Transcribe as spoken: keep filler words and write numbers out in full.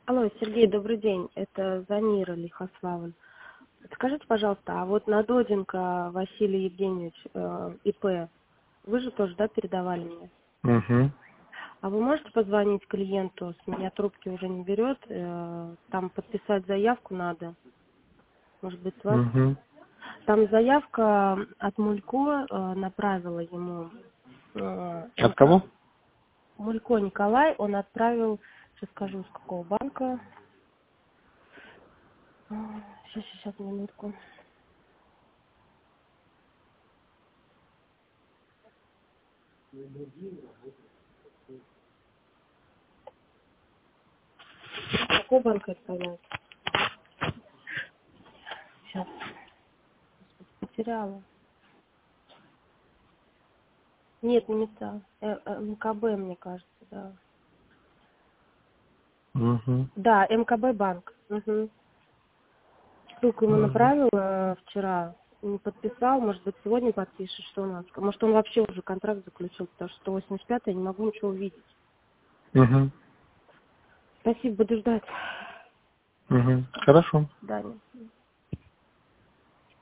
Алло, Сергей, добрый день. Это Замира Лихославль. Скажите, пожалуйста, а вот на Доденко Василий Евгеньевич, э, ИП, вы же тоже, да, передавали мне? Угу. А вы можете позвонить клиенту, с меня трубки уже не берет, э, там подписать заявку надо, может быть, с вас? Угу. Там заявка от Мулько э, направила ему, э, От кого? Мулько Николай, он отправил, сейчас скажу, с какого банка. Сейчас, сейчас, минутку. Какой банк отправляет? Сейчас, потеряла. Нет, не МИЦА. Э, э, МКБ, мне кажется, да. Угу. Да, МКБ банк. Угу. Ссылку ему Угу. направила э, вчера. Не подписал, может быть, сегодня подпишет, что у нас. Может, он вообще уже контракт заключил, потому что сто восемьдесят пять я не могу ничего увидеть. Угу. Спасибо, буду ждать. Угу. Хорошо. До свидания.